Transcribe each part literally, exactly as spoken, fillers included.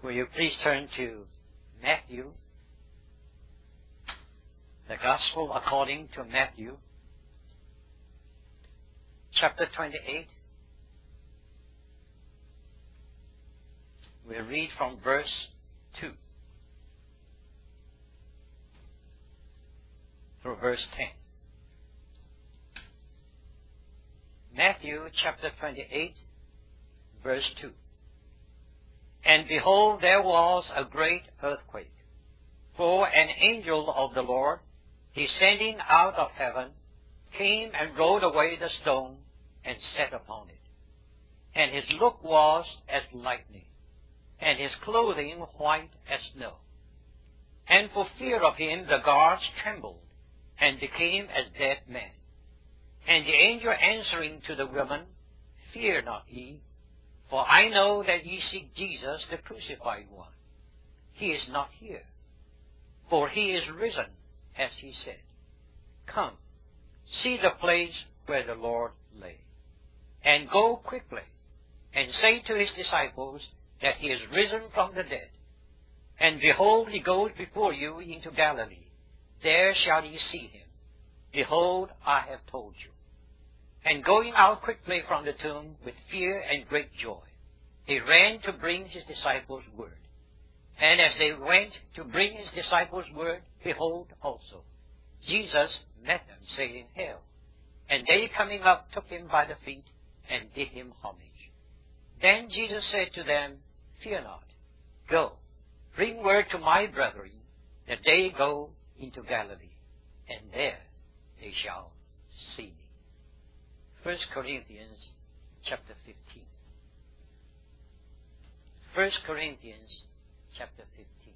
Will you please turn to Matthew, the Gospel according to Matthew, chapter twenty-eight. We'll read from verse two through verse ten. Matthew chapter twenty-eight, verse two. And behold, there was a great earthquake, for an angel of the Lord, descending out of heaven, came and rolled away the stone and sat upon it. And his look was as lightning, and his clothing white as snow. And for fear of him the guards trembled, and became as dead men. And the angel answering to the woman, Fear not ye, for I know that ye seek Jesus, the crucified one. He is not here, for he is risen, as he said. Come, see the place where the Lord lay, and go quickly, and say to his disciples that he is risen from the dead. And behold, he goes before you into Galilee. There shall ye see him. Behold, I have told you. And going out quickly from the tomb with fear and great joy, they ran to bring his disciples word. And as they went to bring his disciples word, behold also, Jesus met them, saying, Hail. And they coming up took him by the feet and did him homage. Then Jesus said to them, Fear not. Go, bring word to my brethren that they go into Galilee, and there they shall see me. First Corinthians chapter fifteen. First Corinthians chapter fifteen.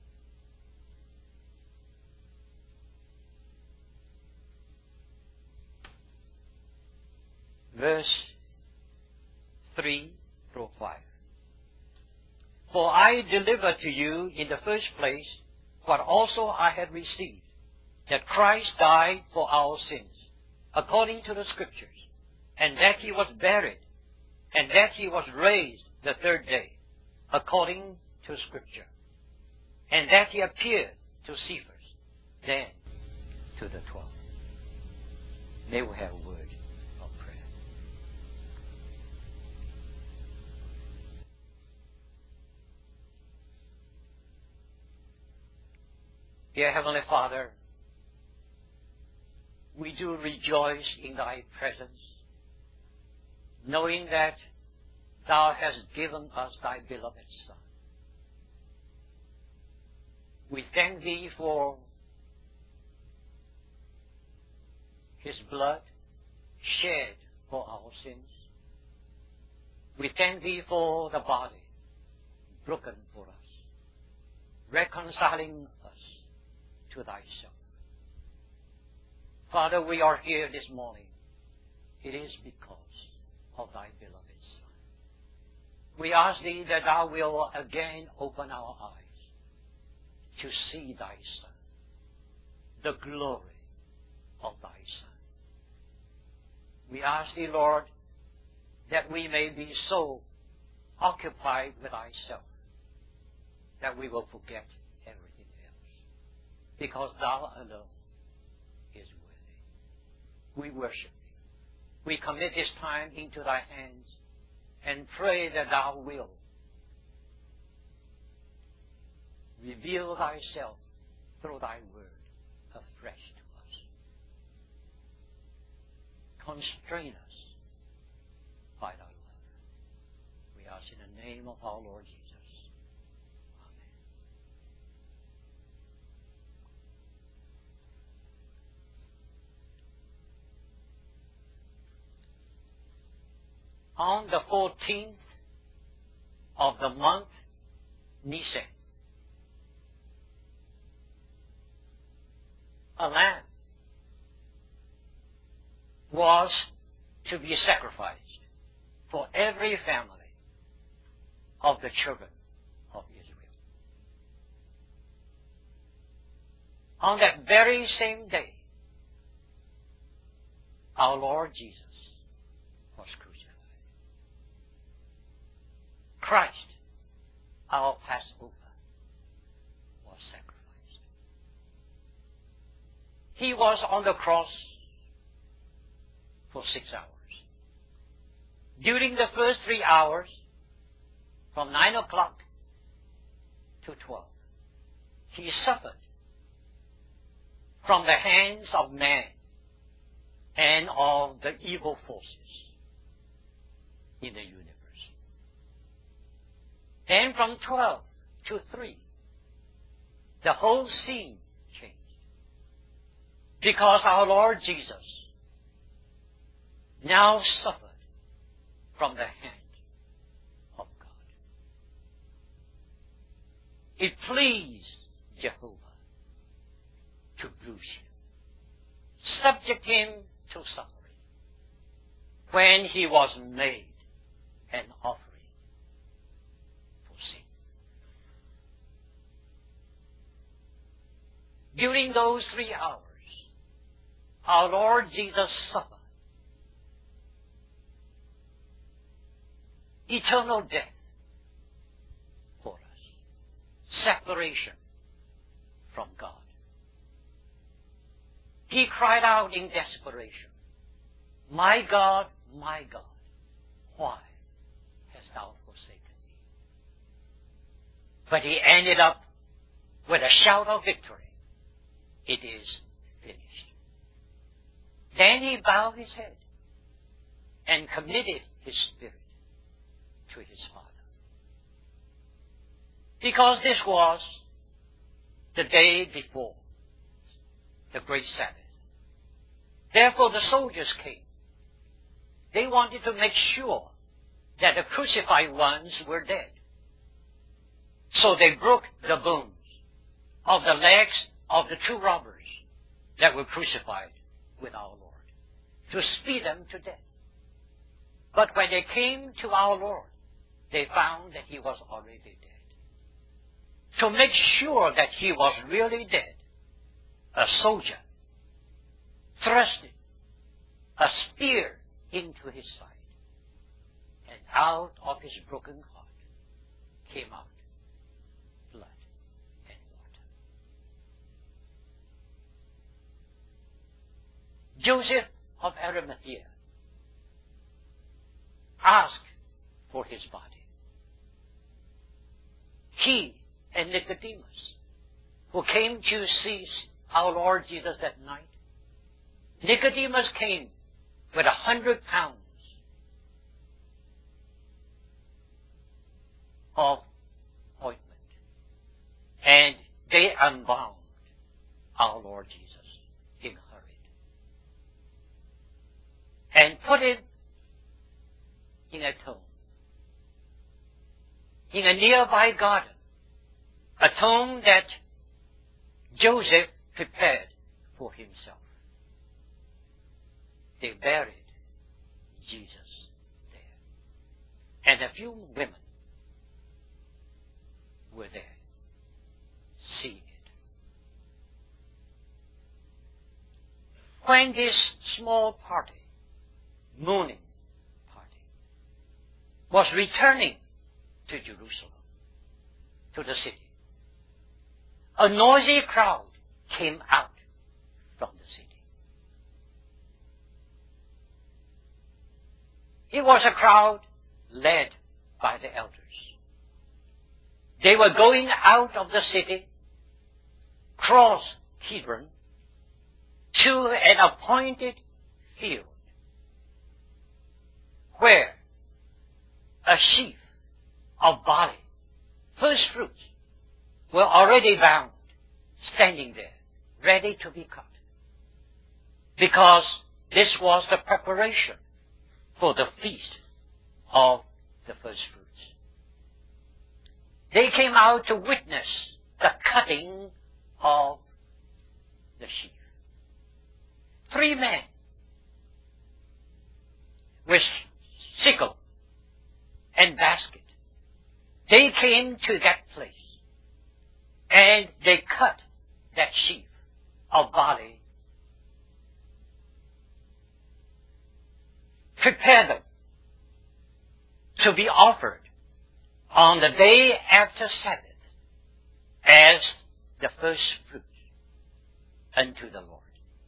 Verse three through five. For I delivered to you in the first place what also I had received, that Christ died for our sins, according to the Scriptures, and that he was buried, and that he was raised the third day, according to Scripture, and that he appeared to Cephas, then to the twelve. May we have a word of prayer. Dear Heavenly Father, we do rejoice in thy presence, knowing that thou hast given us thy beloved Son. We thank thee for his blood shed for our sins. We thank thee for the body broken for us, reconciling us to thyself. Father, we are here this morning. It is because of thy beloved Son. We ask thee that thou wilt again open our eyes to see thy Son, the glory of thy Son. We ask thee, Lord, that we may be so occupied with thyself that we will forget everything else, because thou alone is worthy. We worship thee. We commit this time into thy hands and pray that thou wilt reveal thyself through thy word afresh to us. Constrain us by thy love. We ask in the name of our Lord Jesus. On the fourteenth of the month Nisan, a lamb was to be sacrificed for every family of the children of Israel. On that very same day, our Lord Jesus was crucified. Christ, our Passover, He was on the cross for six hours. During the first three hours, from nine o'clock to twelve, he suffered from the hands of man and of the evil forces in the universe. Then from twelve to three, the whole scene changed. Because our Lord Jesus now suffered from the hand of God. It pleased Jehovah to bruise him, subject him to suffering, when he was made an offering for sin. During those three hours, our Lord Jesus suffered eternal death for us, separation from God. He cried out in desperation, "My God, my God, why hast thou forsaken me?" But he ended up with a shout of victory. It is finished. Then he bowed his head and committed his spirit to his Father. Because this was the day before the great Sabbath. Therefore the soldiers came. They wanted to make sure that the crucified ones were dead. So they broke the bones of the legs of the two robbers that were crucified with our Lord, to speed them to death. But when they came to our Lord, they found that he was already dead. To make sure that he was really dead, a soldier thrusted a spear into his side, and out of his broken heart came out blood and water. Joseph of Arimathea asked for his body. He and Nicodemus, who came to see our Lord Jesus that night, Nicodemus came with a hundred pounds of ointment, and they unbound our Lord Jesus in hurried and put him in a tomb, in a nearby garden, a tomb that Joseph prepared for himself. They buried Jesus there, and a few women were there, seeing it. When this small party, mourning party, was returning to Jerusalem, to the city, a noisy crowd came out from the city. It was a crowd led by the elders. They were going out of the city, cross Kidron, to an appointed field where a sheaf of barley, first fruits, were already bound, standing there, ready to be cut. Because this was the preparation for the feast of the first fruits. They came out to witness the cutting of the sheaf. Three men with sickle and basket. They came to that place and they cut that sheaf of barley, prepare them to be offered on the day after Sabbath as the first fruits unto the Lord.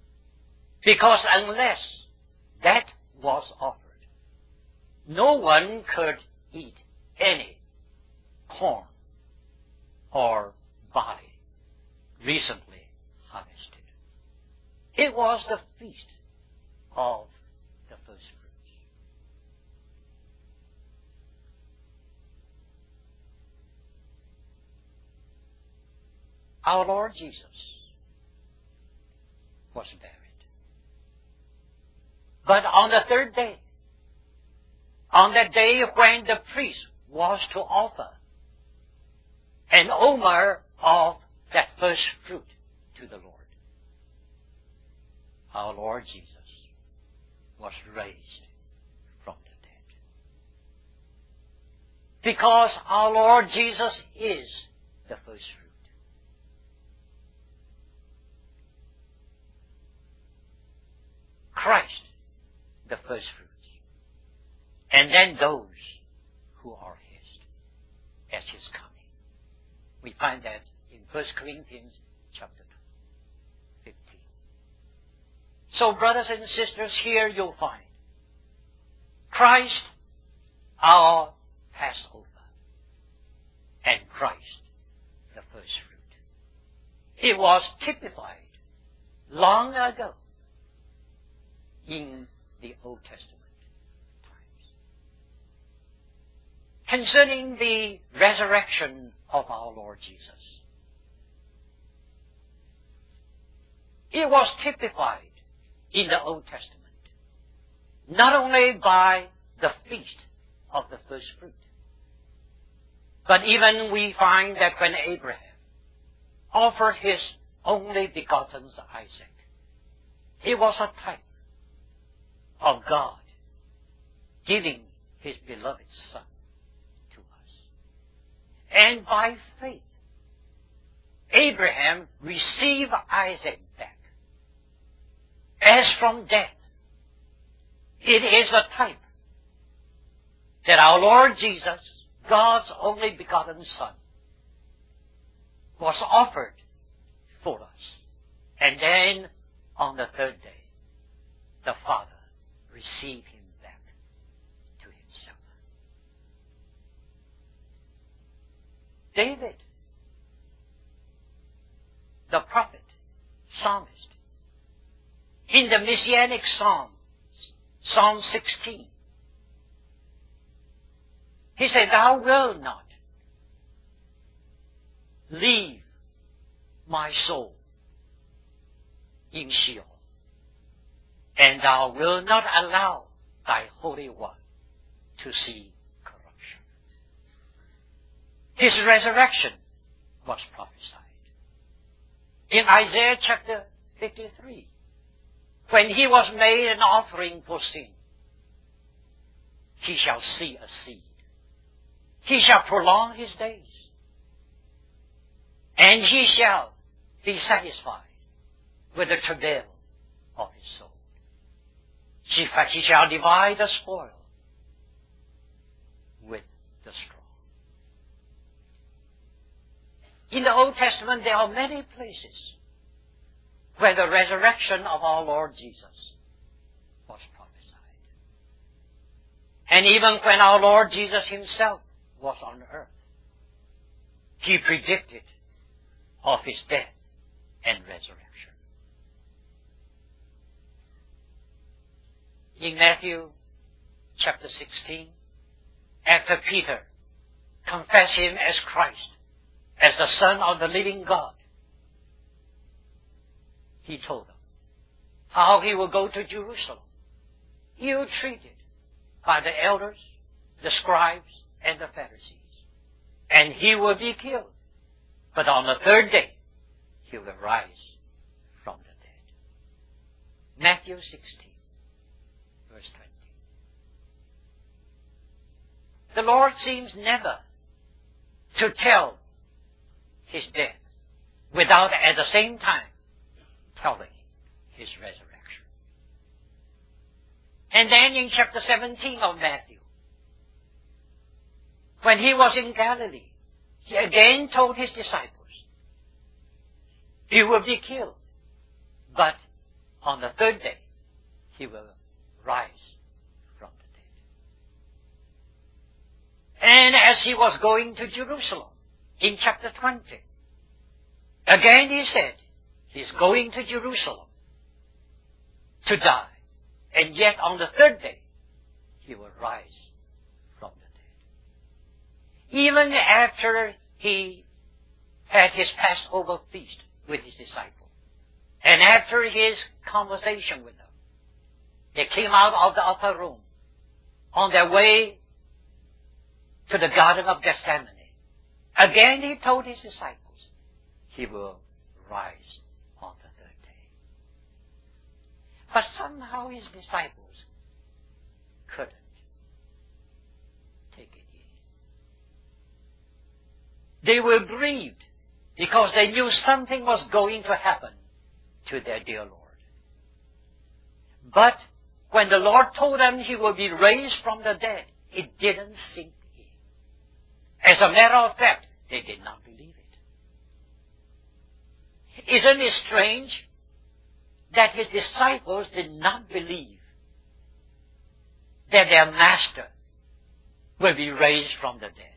Because unless that was offered, no one could eat any corn or barley recently harvested. It was the feast of the first fruits. Our Lord Jesus was buried. But on the third day, on that day when the priest was to offer an omer of that first fruit to the Lord, our Lord Jesus was raised from the dead. Because our Lord Jesus is the first fruit. Christ, the first fruits. And then those who are His at His coming. We find that in First Corinthians chapter fifteen. So, brothers and sisters, here you'll find Christ, our Passover, and Christ, the first fruit. It was typified long ago in the Old Testament times. Concerning the resurrection of our Lord Jesus, it was typified in the Old Testament, not only by the feast of the first fruit, but even we find that when Abraham offered his only begotten Isaac, it was a type of God giving His beloved Son to us. And by faith, Abraham received Isaac back as from death. It is a type that our Lord Jesus, God's only begotten Son, was offered for us. And then on the third day, the Father received Him back to Himself. David, the prophet, psalmist, in the Messianic Psalm, Psalm sixteen, he said, Thou wilt not leave my soul in Sheol, and Thou wilt not allow Thy Holy One to see corruption. His resurrection was prophesied. In Isaiah chapter fifty-three, when He was made an offering for sin, He shall see a seed. He shall prolong His days, and He shall be satisfied with the travail of His soul. He shall divide the spoil with the straw. In the Old Testament, there are many places where the resurrection of our Lord Jesus was prophesied. And even when our Lord Jesus Himself was on earth, He predicted of His death and resurrection. In Matthew chapter sixteen, after Peter confessed Him as Christ, as the Son of the living God, He told them how He will go to Jerusalem, ill-treated by the elders, the scribes, and the Pharisees, and He will be killed. But on the third day, He will rise from the dead. Matthew sixteen, verse twenty. The Lord seems never to tell His death without at the same time telling His resurrection. And then in chapter seventeen of Matthew, when He was in Galilee, He again told His disciples, He will be killed, but on the third day, he will rise from the dead. And as he was going to Jerusalem, in chapter twenty, again he said, he's going to Jerusalem to die. And yet on the third day, he will rise from the dead. Even after he had his Passover feast with his disciples, and after his conversation with them, they came out of the upper room on their way to the Garden of Gethsemane. Again he told his disciples, he will rise on the third day. But somehow his disciples couldn't take it in. They were grieved because they knew something was going to happen to their dear Lord. But when the Lord told them he will be raised from the dead, it didn't sink in. As a matter of fact, they did not believe it. Isn't it strange that his disciples did not believe that their master will be raised from the dead?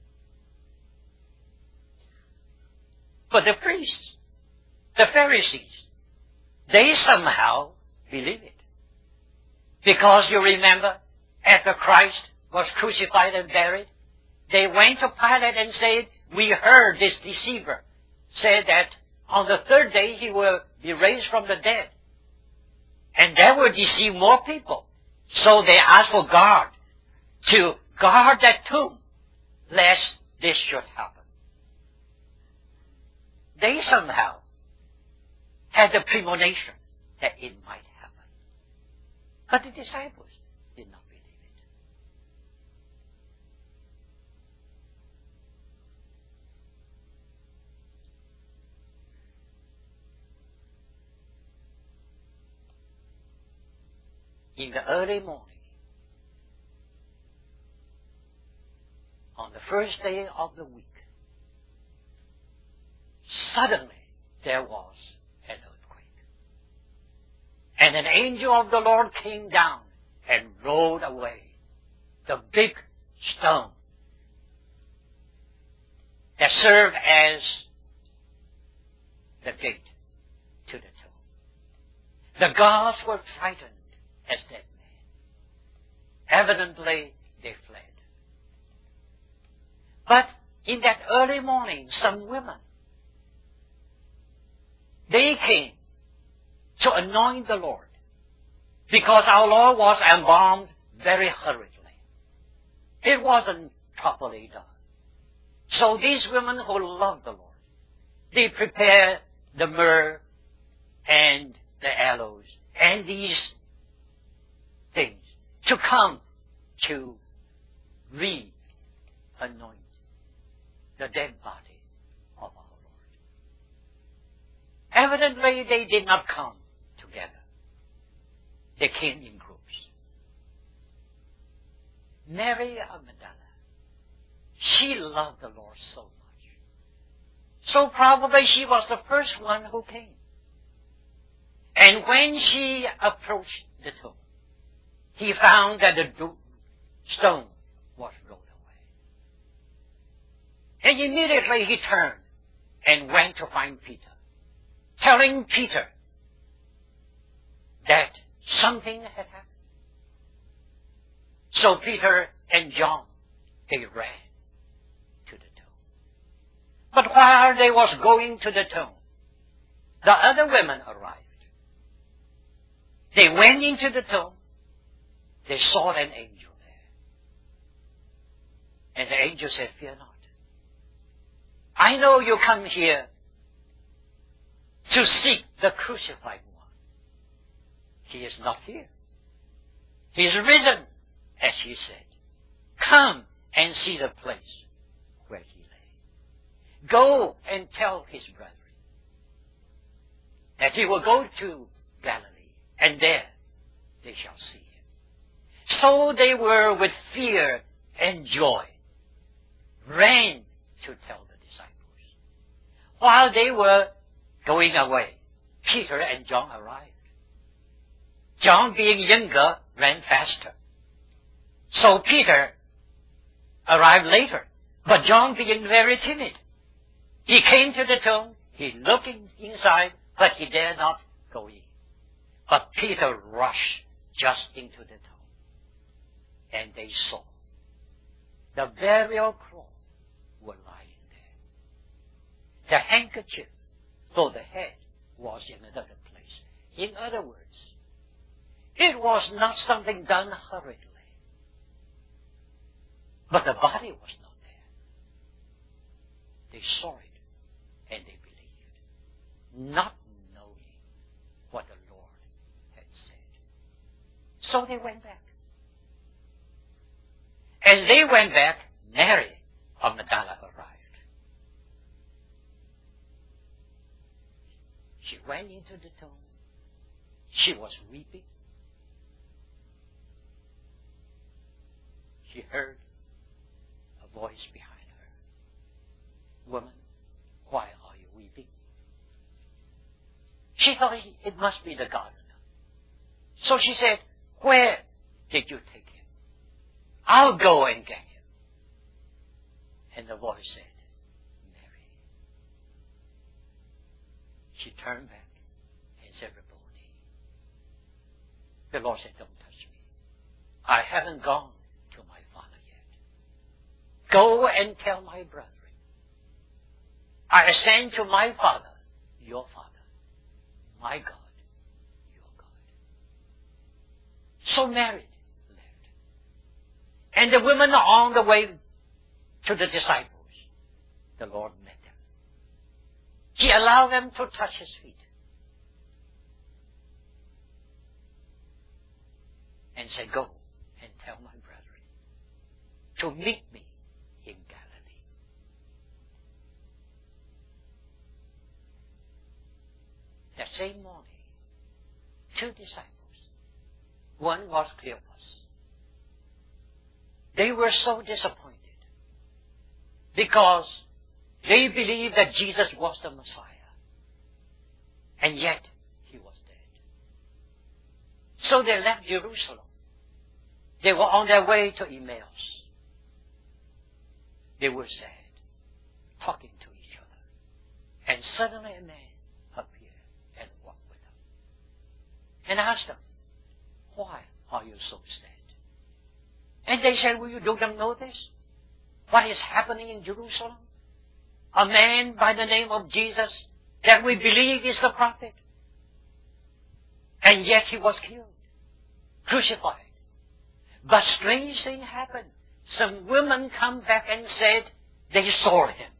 But the priests, the Pharisees, they somehow believe it. Because you remember, after Christ was crucified and buried, they went to Pilate and said, we heard this deceiver say that on the third day he will be raised from the dead. And that will deceive more people. So they asked for God to guard that tomb, lest this should happen. They somehow had the premonition that it might happen. But the disciples did not believe it. In the early morning, on the first day of the week, suddenly there was an earthquake. And an angel of the Lord came down and rolled away the big stone that served as the gate to the tomb. The guards were frightened as dead men. Evidently, they fled. But in that early morning, some women, they came to anoint the Lord, because our Lord was embalmed very hurriedly. It wasn't properly done. So these women who loved the Lord, they prepared the myrrh and the aloes and these things to come to re-anoint the dead body of our Lord. Evidently, they did not come together. They came in groups. Mary of Magdala, she loved the Lord so much. So probably she was the first one who came. And when she approached the tomb, he found that the do- stone was rolled away. And immediately he turned and went to find Peter, telling Peter that something had happened. So Peter and John, they ran to the tomb. But while they was going to the tomb, the other women arrived. They went into the tomb. They saw an angel there. And the angel said, fear not. I know you come here to seek the crucified one. He is not here. He is risen, as he said. Come and see the place where he lay. Go and tell his brethren that he will go to Galilee, and there they shall see him. So they were with fear and joy, ran to tell the disciples. While they were going away, Peter and John arrived. John, being younger, ran faster. So Peter arrived later. But John, being very timid, he came to the tomb, he looked in, inside, but he dared not go in. But Peter rushed just into the tomb, and they saw the burial cloth were lying there. The handkerchief for the head was in another place. In other words, it was not something done hurriedly, but the body was not there. They saw it, and they believed, not knowing what the Lord had said. So they went back. As they went back, Mary of Magdala arrived. She went into the tomb. She was weeping. She heard a voice behind her. Woman, why are you weeping? She thought it must be the gardener. So she said, where did you take him? I'll go and get him. And the voice said, Mary. She turned back and said, Rabboni. The Lord said, don't touch me. I haven't gone to my Father yet. Go and tell my brethren, I ascend to my Father, your Father, my God, your God. So Mary left. And the women on the way to the disciples, the Lord met them. He allowed them to touch his feet. And said, go and tell my brethren to meet me in Galilee. That same morning, two disciples, one was Cleopas. They were so disappointed because they believed that Jesus was the Messiah, and yet he was dead. So they left Jerusalem. They were on their way to Emmaus. They were sad, talking to each other. And suddenly a man appeared and walked with them. And asked them, why are you so sad? And they said, well, you don't know this? What is happening in Jerusalem? A man by the name of Jesus that we believe is the prophet. And yet he was killed, crucified. But strange thing happened. Some women come back and said they saw him.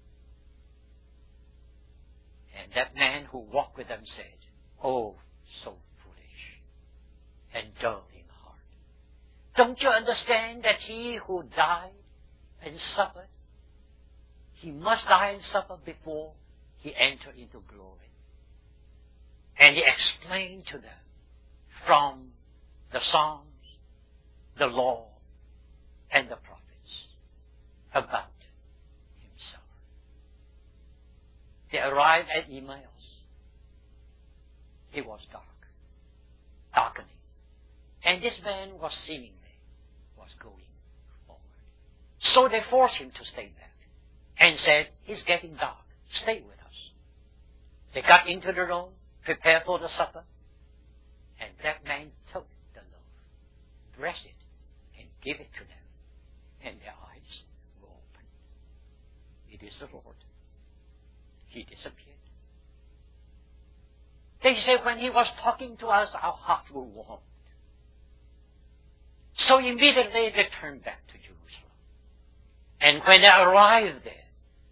And that man who walked with them said, oh, so foolish and dull in heart. Don't you understand that he who died and suffered, he must die and suffer before he enter into glory? And he explained to them from the Psalms, the law, and the prophets about himself. They arrived at Emmaus. It was dark, darkening. And this man was seemingly was going forward. So they forced him to stay back and said, it's getting dark. Stay with us. They got into the room, prepared for the supper, and that man took the loaf, blessed it, and gave it to them. And their eyes were open. It is the Lord. He disappeared. They said when he was talking to us, our hearts were warmed. So immediately they turned back to Jerusalem. And when they arrived there,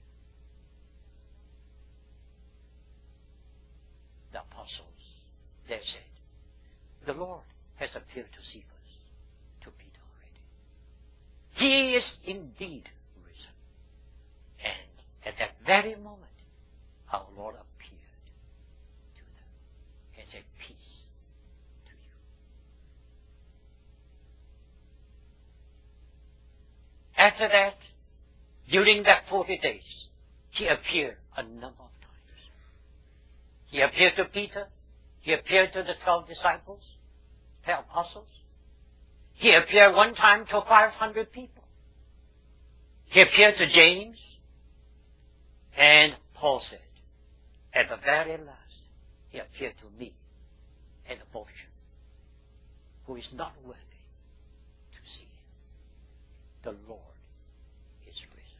the apostles, they said, the Lord has appeared to Cephas, to Peter already. He is indeed risen. And at that very moment, our Lord appeared to them and said, peace to you. After that, during that forty days, he appeared a number of times. He appeared to Peter. He appeared to the twelve disciples. the apostles. He appeared one time to five hundred people. He appeared to James. And Paul said, at the very last, he appeared to me, an abortion, who is not worthy to see him. The Lord is risen.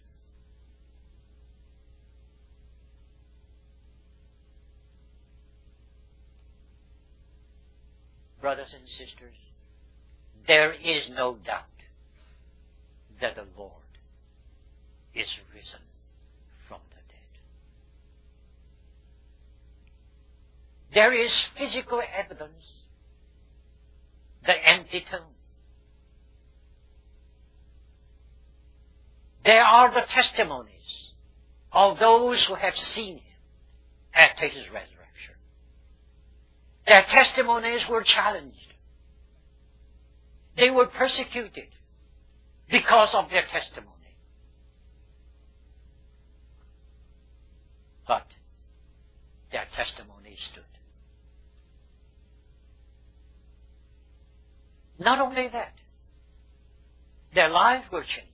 Brothers and sisters, there is no doubt that the Lord is risen from the dead. There is physical evidence, the empty tomb. There are the testimonies of those who have seen him after his resurrection. Their testimonies were challenged. They were persecuted because of their testimony. But their testimony stood. Not only that, their lives were changed.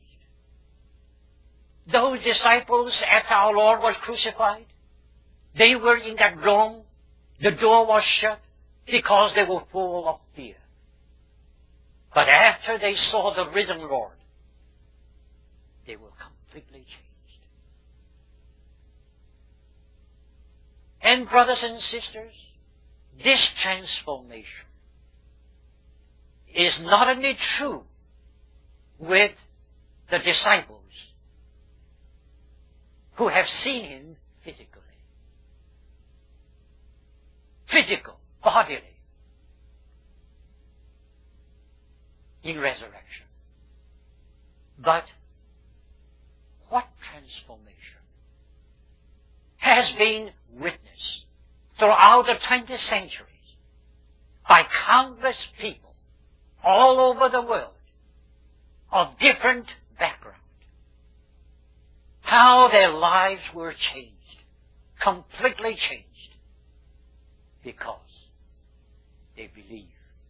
Those disciples, after our Lord was crucified, they were in that room. The door was shut because they were full of fear. But after they saw the risen Lord, they were completely changed. And brothers and sisters, this transformation is not only true with the disciples who have seen him physically, physical, bodily, in resurrection. But what transformation has been witnessed throughout the twentieth centuries by countless people all over the world of different background. How their lives were changed, completely changed, because they believe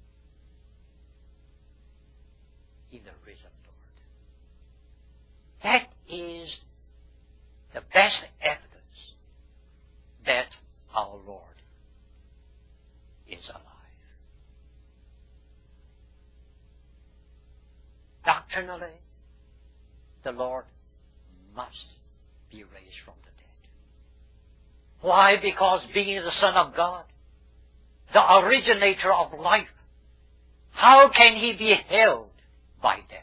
in the risen Lord. That is the best evidence that our Lord is alive. Doctrinally, the Lord must be raised from the dead. Why? Because being the Son of God, the originator of life, how can he be held by death?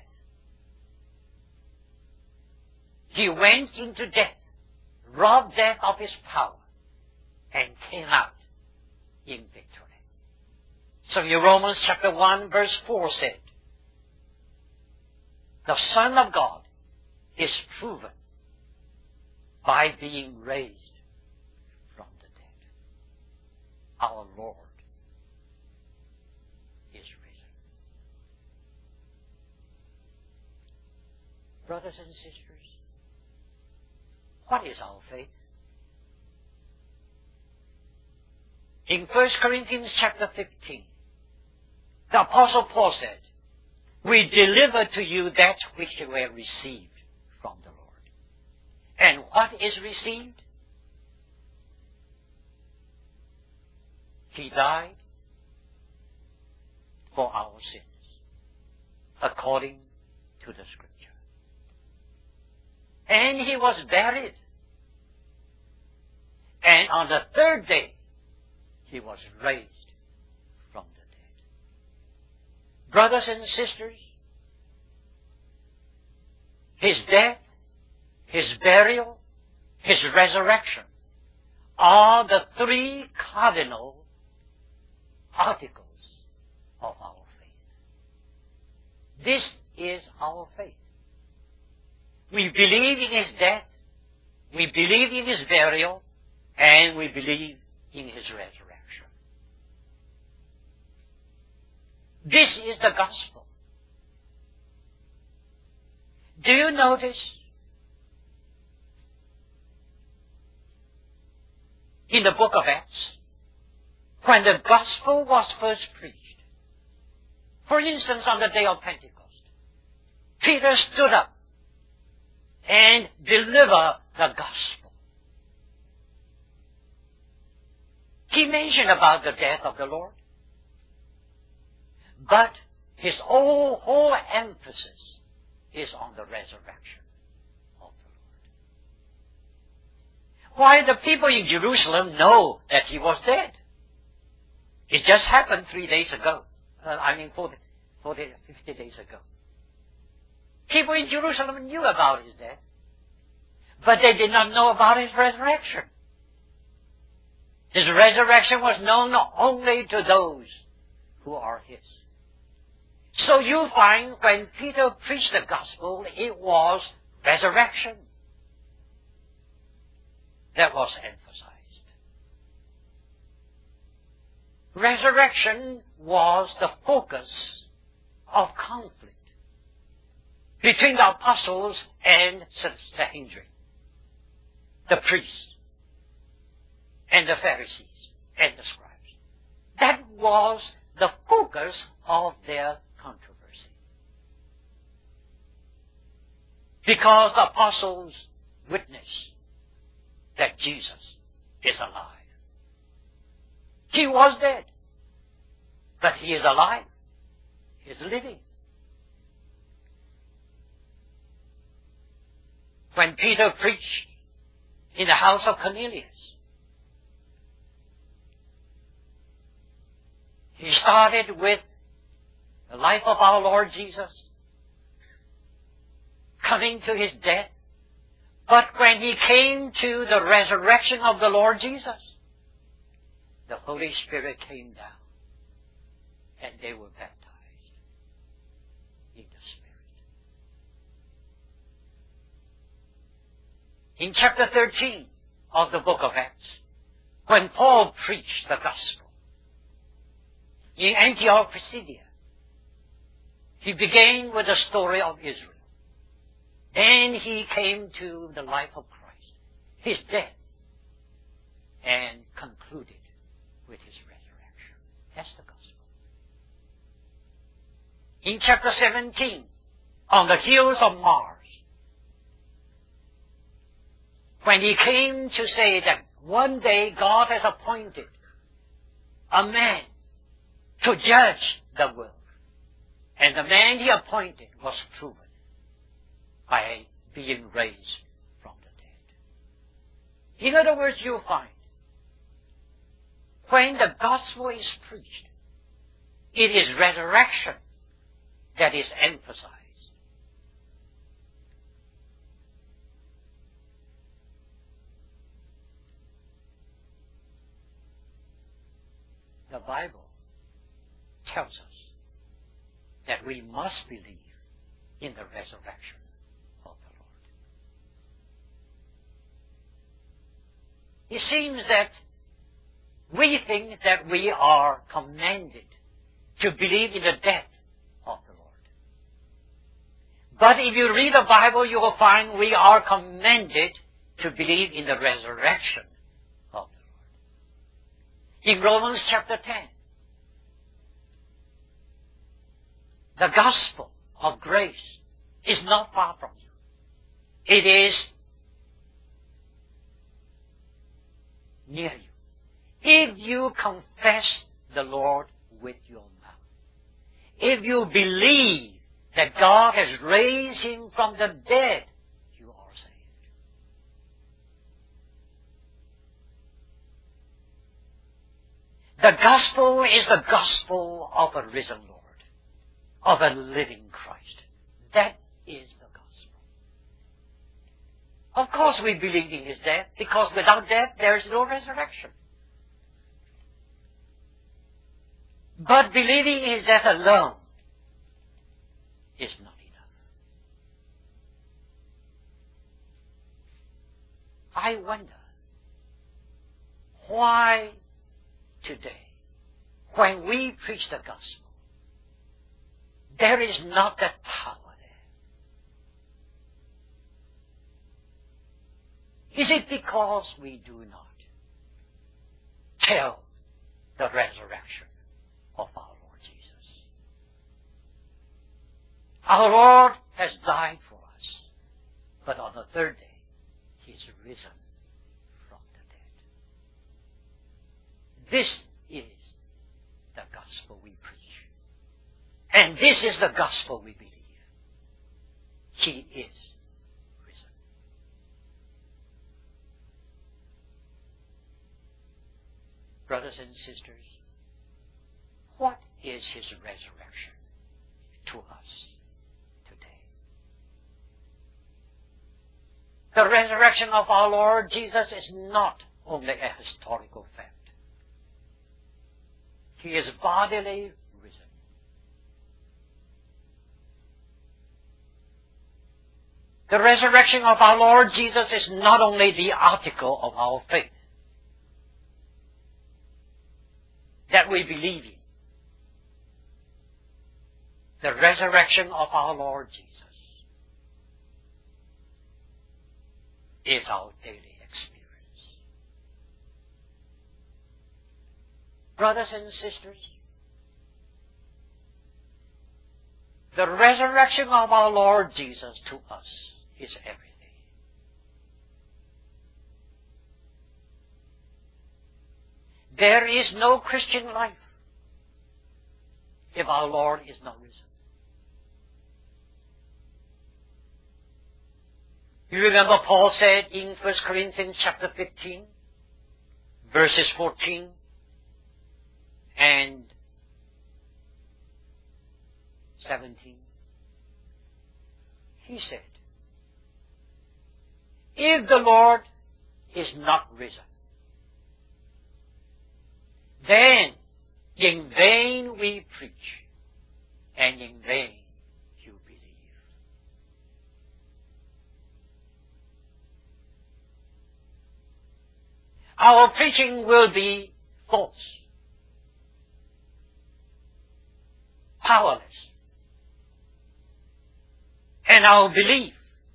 He went into death, robbed death of his power, and came out in victory. So in Romans chapter one verse four said, the Son of God is proven by being raised from the dead. Our Lord is risen. Brothers and sisters, what is our faith? In First Corinthians chapter fifteen, the Apostle Paul said, we deliver to you that which we have received from the Lord. And what is received? He died for our sins, according to the Scripture. And he was buried. And on the third day, he was raised from the dead. Brothers and sisters, his death, his burial, his resurrection are the three cardinal articles of our faith. This is our faith. We believe in his death, we believe in his burial, and we believe in his resurrection. This is the gospel. Do you notice in the book of Acts, when the gospel was first preached, For instance, on the day of Pentecost, Peter stood up and delivered the gospel. He mentioned about the death of the Lord, but his whole, whole emphasis is on the resurrection of the Lord. Why, the people in Jerusalem know that he was dead. It just happened three days ago. Uh, I mean, forty, forty, fifty days ago. People in Jerusalem knew about his death, but they did not know about his resurrection. His resurrection was known only to those who are his. So you find when Peter preached the gospel, it was resurrection that was emphasized. Resurrection was the focus of conflict between the apostles and Sanhedrin, the priests and the Pharisees and the scribes. That was the focus of their controversy. Because the apostles witnessed that Jesus is alive. He was dead, but he is alive. He is living. When Peter preached in the house of Cornelius, he started with the life of our Lord Jesus, coming to his death. But when he came to the resurrection of the Lord Jesus, the Holy Spirit came down, and they were baptized in the Spirit. In chapter thirteen of the book of Acts, when Paul preached the gospel in Antioch, Pisidia, he began with the story of Israel. Then he came to the life of Christ, his death, and concluded with his resurrection. That's the gospel. In chapter seventeen, on the hills of Mars, when he came to say that one day God has appointed a man to judge the world, and the man he appointed was proven by being raised from the dead. In other words, you'll find when the gospel is preached, it is resurrection that is emphasized. The Bible tells us that we must believe in the resurrection of the Lord. It seems that we think that we are commanded to believe in the death of the Lord. But if you read the Bible, you will find we are commanded to believe in the resurrection of the Lord. In Romans chapter ten, the gospel of grace is not far from you. It is near you. If you confess the Lord with your mouth, if you believe that God has raised him from the dead, you are saved. The gospel is the gospel of a risen Lord, of a living Christ. That is the gospel. Of course we believe in his death, because without death there is no resurrection. But believing in his death alone is not enough. I wonder why today, when we preach the gospel, there is not that power there. Is it because we do not tell the resurrection of our Lord Jesus? Our Lord has died for us, but on the third day, He is risen from the dead. This is the gospel we preach. And this is the gospel we believe. He is risen. Brothers and sisters, what is His resurrection to us today? The resurrection of our Lord Jesus is not only a historical fact. He is bodily risen. The resurrection of our Lord Jesus is not only the article of our faith that we believe in. The resurrection of our Lord Jesus is our daily experience. Brothers and sisters, the resurrection of our Lord Jesus to us is everything. There is no Christian life if our Lord is not risen. You remember Paul said in First Corinthians chapter fifteen, verses fourteen and seventeen. He said, if the Lord is not risen, then in vain we preach, and in vain you believe. Our preaching will be false, powerless, and our belief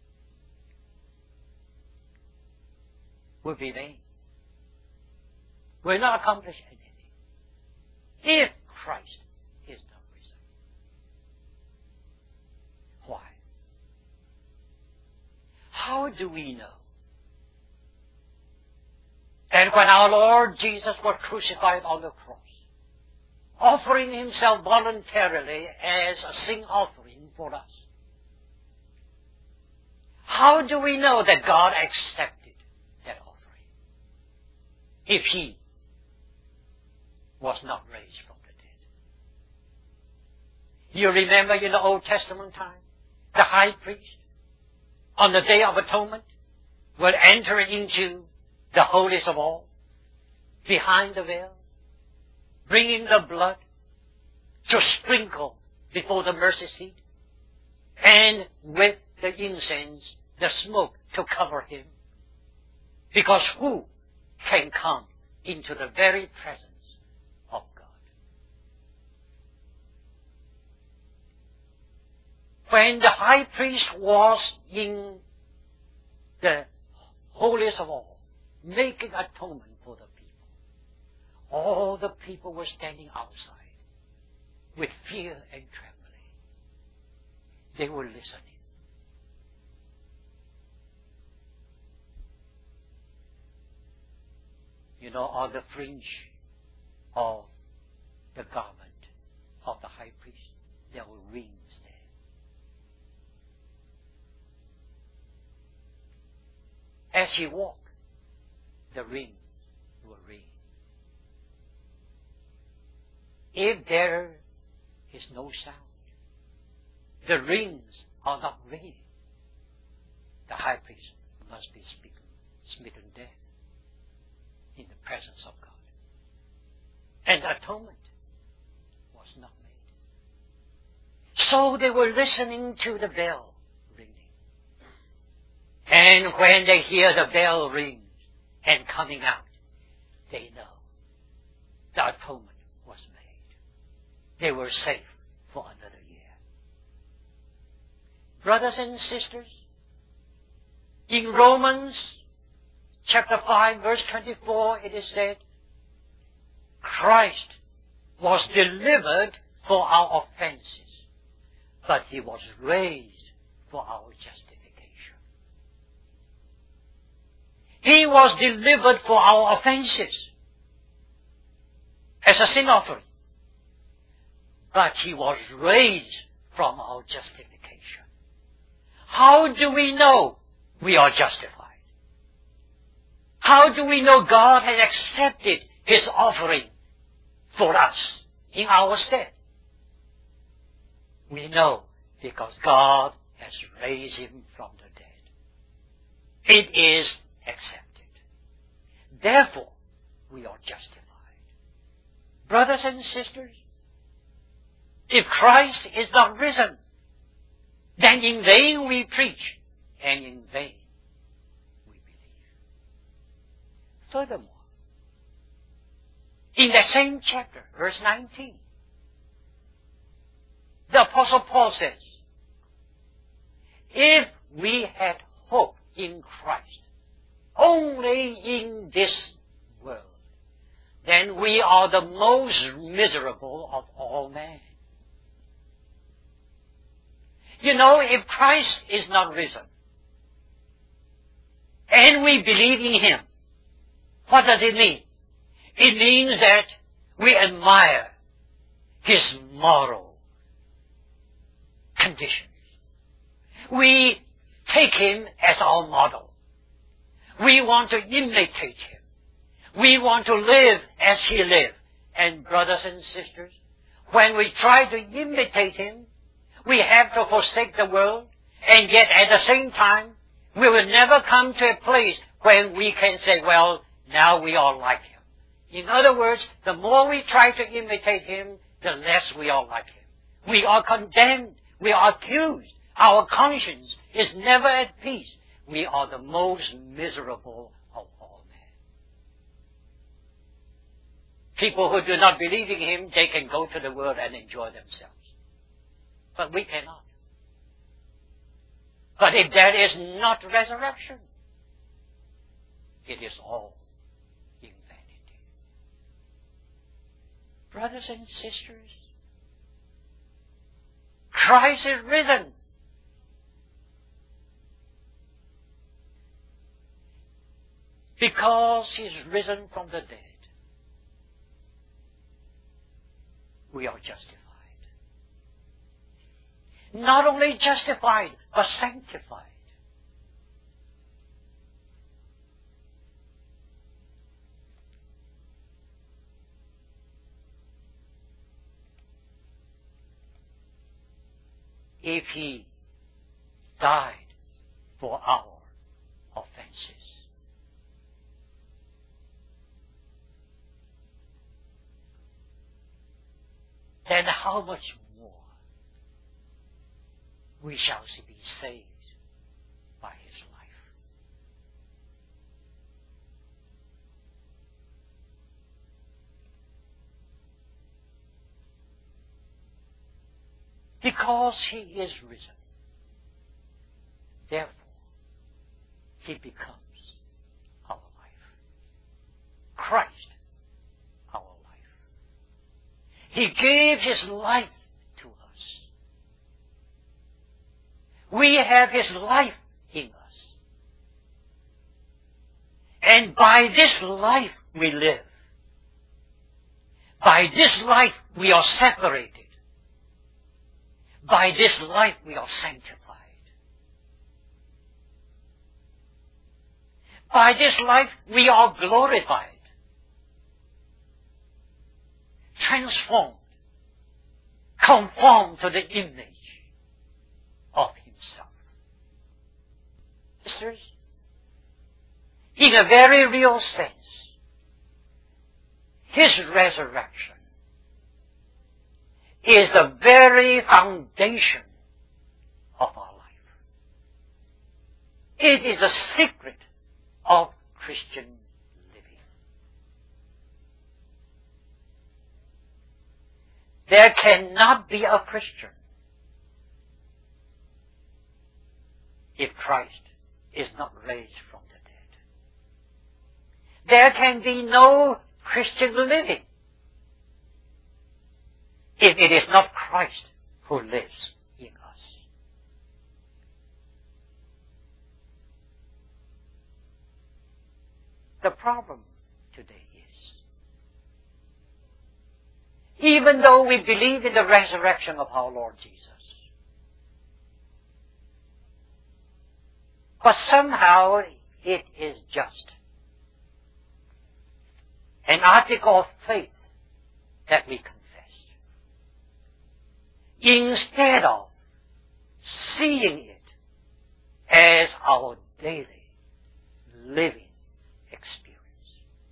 will be vain. Will not accomplish anything if Christ is not risen. Why? How do we know that when our Lord Jesus was crucified on the cross, offering Himself voluntarily as a sin offering for us, how do we know that God accepted that offering if He was not raised from the dead? You remember in the Old Testament time, the high priest on the Day of Atonement will enter into the holiest of all, behind the veil, bringing the blood to sprinkle before the mercy seat, and with the incense, the smoke to cover Him. Because who can come into the very presence of God? When the high priest was in the holiest of all, making atonement for the people, all the people were standing outside with fear and trembling. They were listening. You know, on the fringe of the garment of the high priest, there were rings there. As he walked, the rings were ringing. If there is no sound, the rings are not ringing, the high priest must be speaking, smitten dead in the presence of God. And atonement was not made. So they were listening to the bell ringing. And when they hear the bell ring and coming out, they know the atonement was made. They were safe for another year. Brothers and sisters, in Romans chapter five, verse twenty-four, it is said, Christ was delivered for our offenses, but he was raised for our justification. He was delivered for our offenses as a sin offering, but he was raised from our justification. How do we know we are justified? How do we know God has accepted his offering for us in our stead? We know because God has raised him from the dead. It is accepted. Therefore, we are justified. Brothers and sisters, if Christ is not risen, then in vain we preach, and in vain we believe. Furthermore, in that same chapter, verse nineteen, the Apostle Paul says, if we had hope in Christ only in this world, then we are the most miserable of all men. You know, if Christ is not risen, and we believe in him, what does it mean? It means that we admire his moral conditions. We take him as our model. We want to imitate him. We want to live as he lived. And brothers and sisters, when we try to imitate him, we have to forsake the world, and yet at the same time, we will never come to a place where we can say, well, now we are like him. In other words, the more we try to imitate him, the less we are like him. We are condemned. We are accused. Our conscience is never at peace. We are the most miserable of all men. People who do not believe in him, they can go to the world and enjoy themselves. But we cannot. But if there is not resurrection, it is all in vanity. Brothers and sisters, Christ is risen. Because he is risen from the dead, we are justified. Not only justified, but sanctified. If he died for our offenses, then how much more we shall be saved by his life. Because he is risen, therefore he becomes our life. Christ, our life. He gave his life to us. We have his life in us. And by this life we live. By this life we are separated. By this life we are sanctified. By this life we are glorified. Transformed. Conformed to the image of himself. Sisters, in a very real sense, his resurrection is the very foundation of our life. It is a secret of Christian living. There cannot be a Christian if Christ is not raised from the dead. There can be no Christian living if it is not Christ who lives in us. the problem today is, even though we believe in the resurrection of our Lord Jesus, but somehow it is just an article of faith that we confess, instead of seeing it as our daily living experience.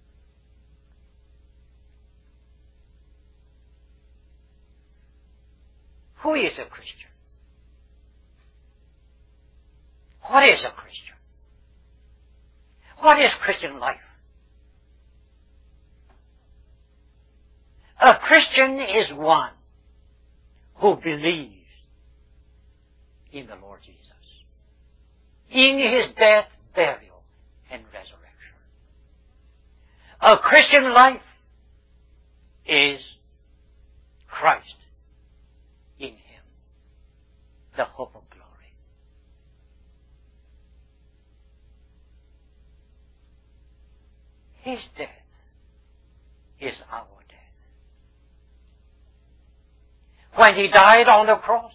Who is a Christian? What is a Christian? What is Christian life? A Christian is one who believes in the Lord Jesus, in His death, burial, and resurrection. A Christian life is Christ in Him, the hope of glory. His death is our death. When He died on the cross,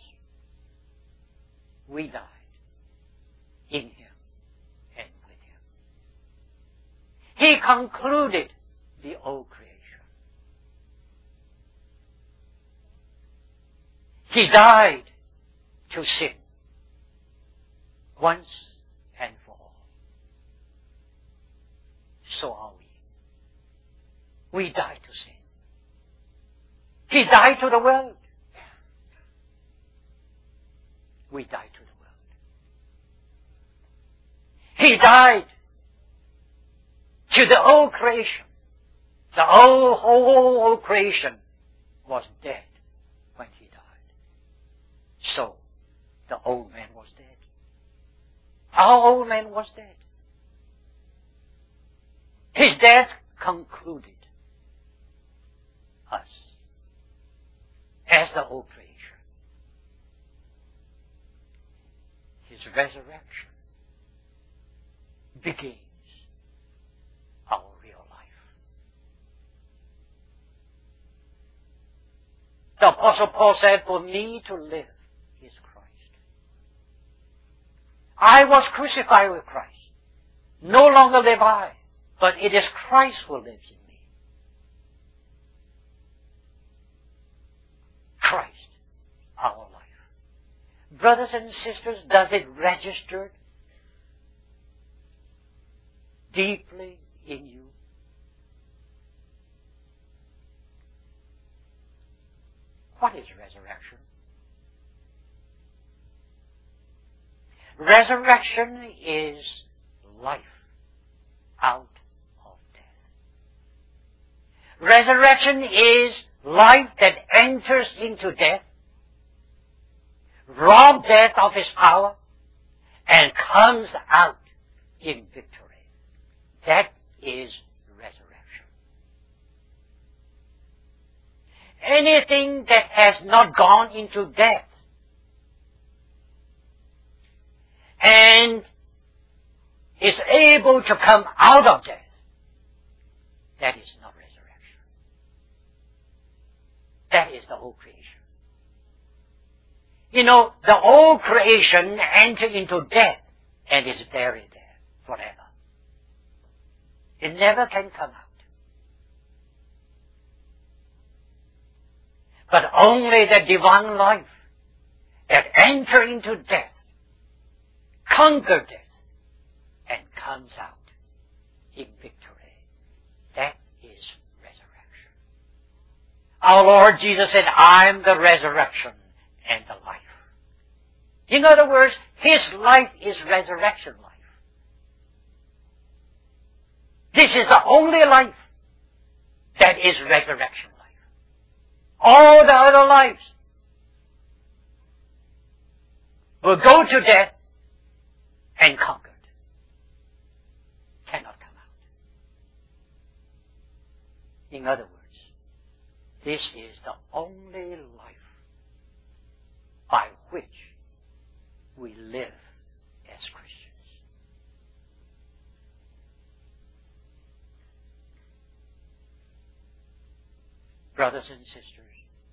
we died in Him and with Him. He concluded the old creation. He died to sin once and for all. So are we. We died to sin. He died to the world. We died to the world. He died to the old creation. The old, whole old creation was dead when He died. So, the old man was dead. Our old man was dead. His death concluded us as the old creation. His resurrection begins our real life. The Apostle Paul said, for me to live is Christ. I was crucified with Christ. No longer live I, but it is Christ who lives in me. Christ, our life. Brothers and sisters, does it register deeply in you? What is resurrection? Resurrection is life out of death. Resurrection is life that enters into death, robs death of its power, and comes out in victory. That is resurrection. Anything that has not gone into death and is able to come out of death, that is not resurrection. That is the old creation. You know, the old creation entered into death and is buried there forever. It never can come out. But only the divine life that enters into death, conquers death, and comes out in victory. That is resurrection. Our Lord Jesus said, I am the resurrection and the life. In other words, His life is resurrection life. This is the only life that is resurrection life. All the other lives will go to death and conquered. Cannot come out. In other words, this is the only life by which we live as Christians. brothers and sisters,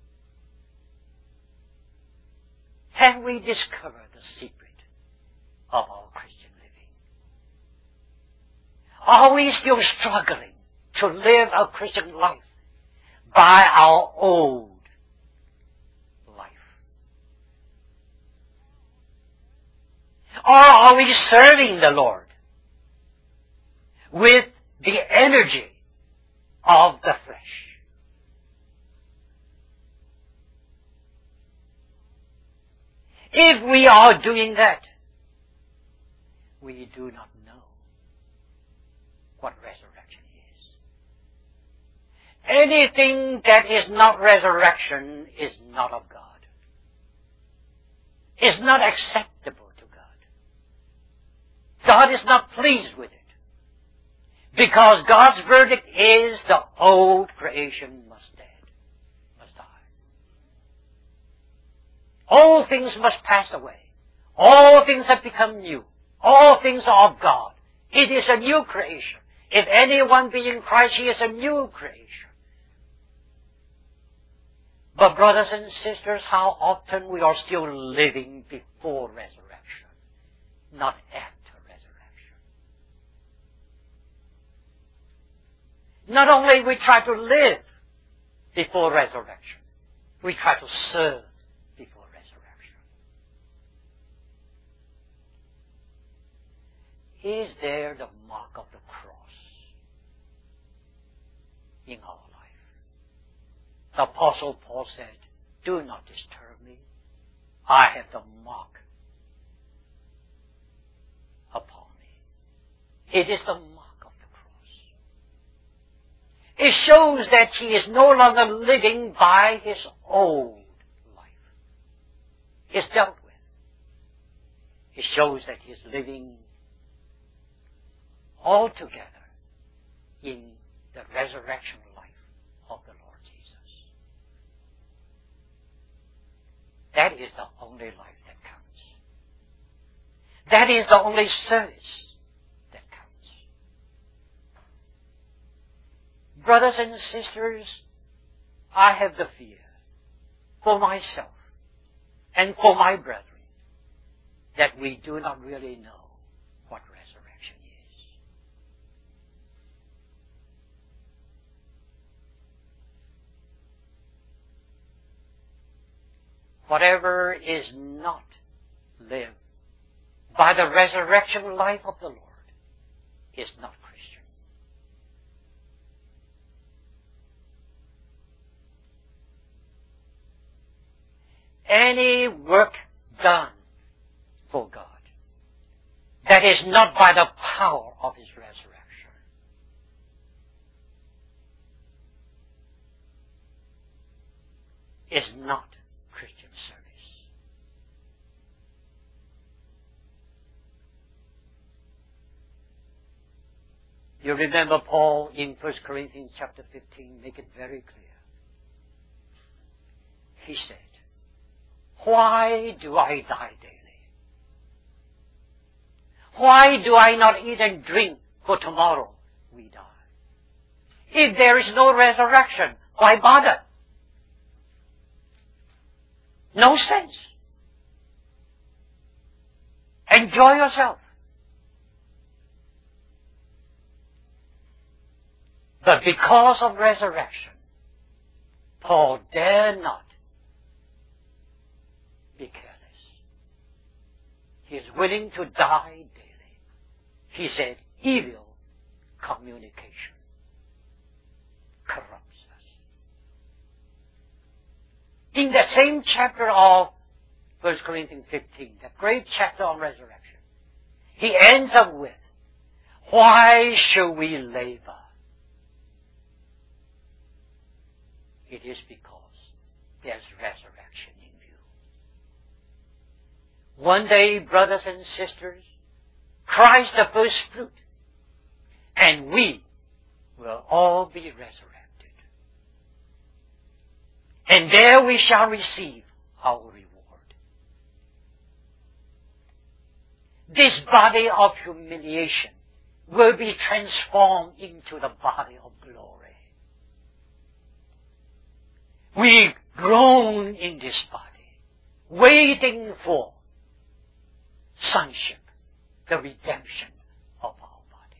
have we discovered the secret of our Christian living? Are we still struggling to live a Christian life by our old life? Or are we serving the Lord with the energy of the flesh? If we are doing that, we do not know what resurrection is. Anything that is not resurrection is not of God. Is not acceptable to God. God is not pleased with it. Because God's verdict is the old creation must dead, must die. All things must pass away. All things have become new. All things are of God. It is a new creation. If anyone be in Christ, he is a new creation. But brothers and sisters, how often we are still living before resurrection, not after resurrection. Not only we try to live before resurrection, we try to serve before resurrection. Is there the mark of the cross in our life? The Apostle Paul said, do not disturb me. I have the mark upon me. It is the mark of the cross. It shows that he is no longer living by his old life. It's dealt with. It shows that he is living altogether in the resurrection life of the Lord Jesus. That is the only life that counts. That is the only service that counts. Brothers and sisters, I have the fear for myself and for my brethren that we do not really know what resurrection is. Whatever is not lived by the resurrection life of the Lord is not Christian. Any work done for God that is not by the power of His resurrection is not Christian service. You remember Paul in First Corinthians chapter fifteen, make it very clear. He said, why do I die daily? Why do I not eat and drink, for tomorrow we die? If there is no resurrection, why bother? No sense. Enjoy yourself. But because of resurrection, Paul dare not be careless. He is willing to die daily. He said, evil communication corrupts us. In the same chapter of First Corinthians fifteen, that great chapter on resurrection, he ends up with, why should we labor? It is because there's resurrection in view. One day, brothers and sisters, Christ the first fruit, and we will all be resurrected. And there we shall receive our reward. This body of humiliation will be transformed into the body of glory. We groan in this body, waiting for sonship, the redemption of our body.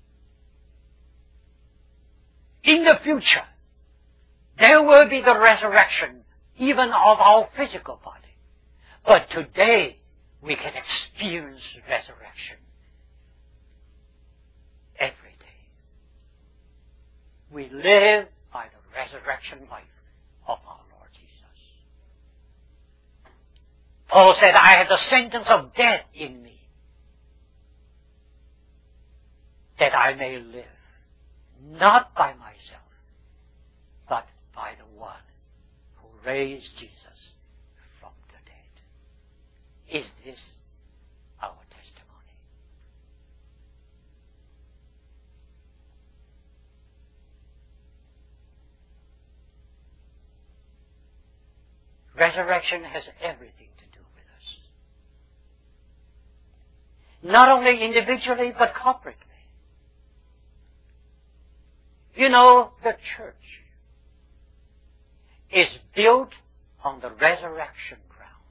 In the future, there will be the resurrection even of our physical body. But today, we can experience resurrection every day. We live by the resurrection life of our Lord Jesus. Paul said, I have the sentence of death in me, that I may live, not by myself, but by the one who raised Jesus from the dead. Is this our testimony? Resurrection has everything to do with us. Not only individually, but corporately. You know, the church is built on the resurrection ground.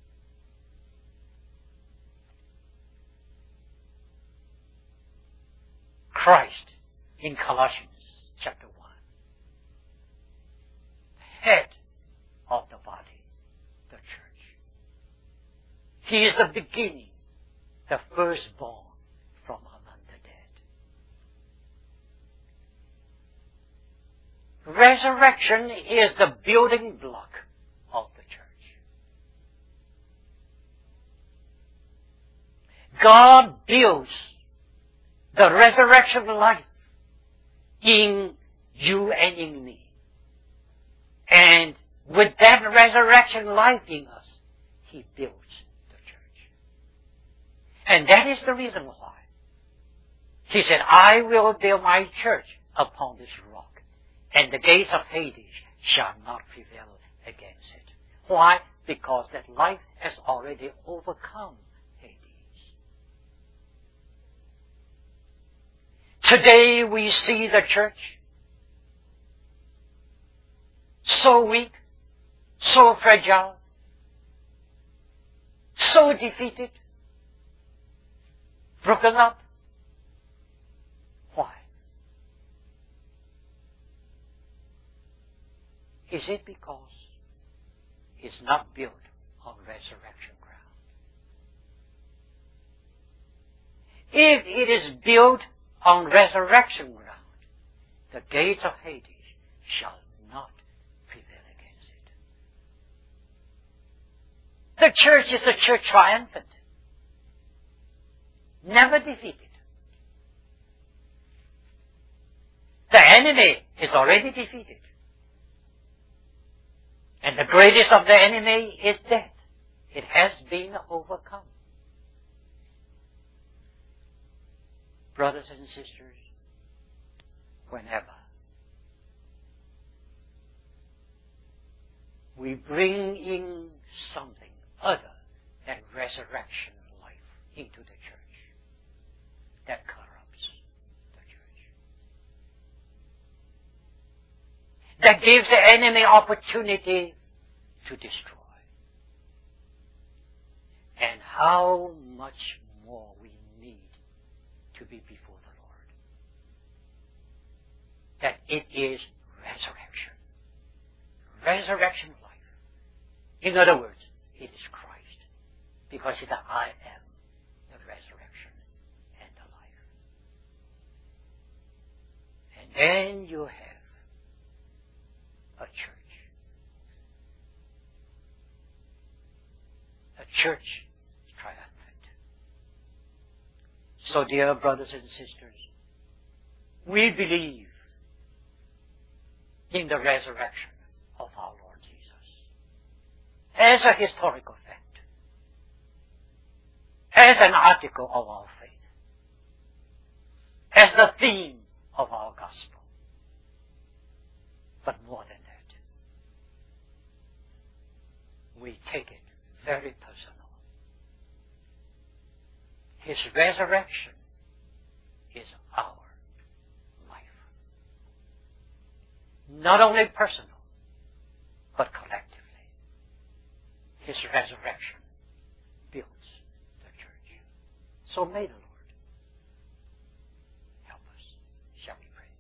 Christ, in Colossians chapter one, head of the body, the church. He is the beginning, the firstborn from among the dead. Resurrection is the building block of the church. God builds the resurrection life in you and in me. And with that resurrection life in us, He builds the church. And that is the reason why He said, I will build my church upon this rock, and the gates of Hades shall not prevail against it. Why? Because that life has already overcome Hades. Today we see the church so weak, so fragile, so defeated, broken up. Why? Is it because it's not built on resurrection ground? If it is built on resurrection ground, the gates of Hades shall not prevail against it. The church is a church triumphant, never defeated. The enemy is already defeated. And the greatest of the enemy is death. It has been overcome. Brothers and sisters, whenever we bring in something other than resurrection life into the church, that corrupts the church. That gives the enemy opportunity to destroy. And how much more we need to be before the Lord. That it is resurrection. Resurrection life. In other words, it is Christ. Because He said, I am the resurrection and the life. And then you have a church. A church triumphant. So, dear brothers and sisters, we believe in the resurrection of our Lord Jesus as a historical fact, as an article of our faith, as the theme of our gospel. But more than that, we take it very personal. His resurrection is our life. Not only personal, but collectively. His resurrection builds the church. So may the Lord help us. Shall we pray?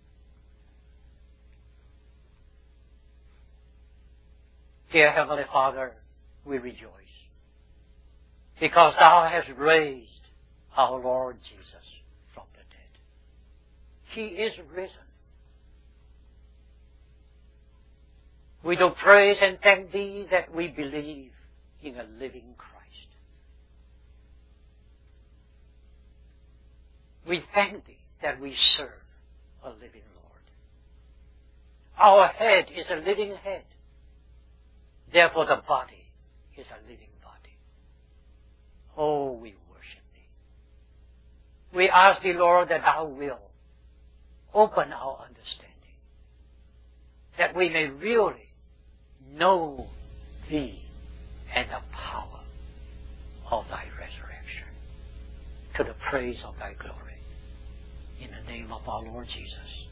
Dear Heavenly Father, we rejoice because Thou hast raised our Lord Jesus from the dead. He is risen. We do praise and thank Thee that we believe in a living Christ. We thank Thee that we serve a living Lord. Our head is a living head. Therefore the body is a living body. Oh, we worship Thee. We ask Thee, Lord, that Thou will open our understanding, that we may really know Thee and the power of Thy resurrection, to the praise of Thy glory. In the name of our Lord Jesus.